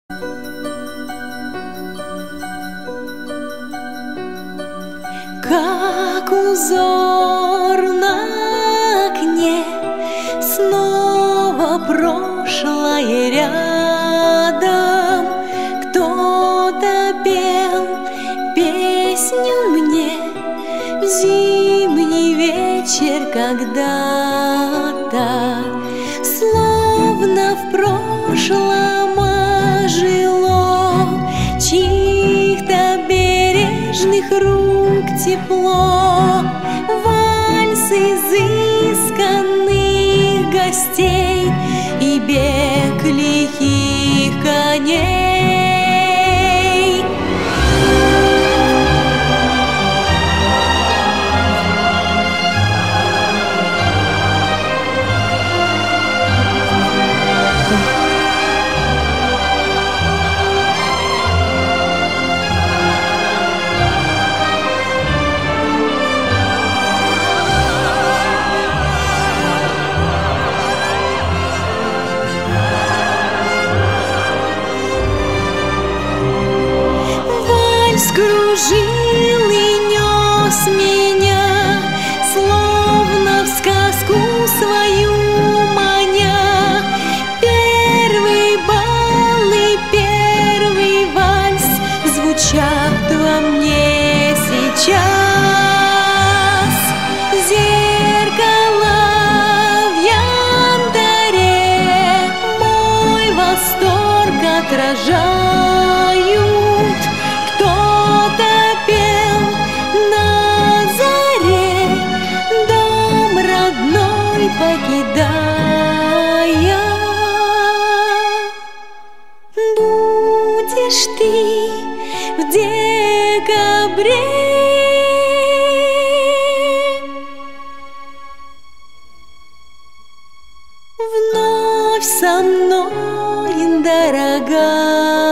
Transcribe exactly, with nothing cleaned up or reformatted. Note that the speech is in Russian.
Как узор на окне, снова прошлое рядом. Кто-то пел песню мне в зимний вечер когда-то, словно в прошлом ожило чьих-то бережных рук тепло. Вальс изысканных гостей и бег лихих коней. Кружил и нес меня, словно в сказку свою маня. Первый бал и первый вальс звучат во мне сейчас. Зеркала в янтаре мой восторг отражают. Покидая, будешь ты в декабре вновь со мной, дорогая.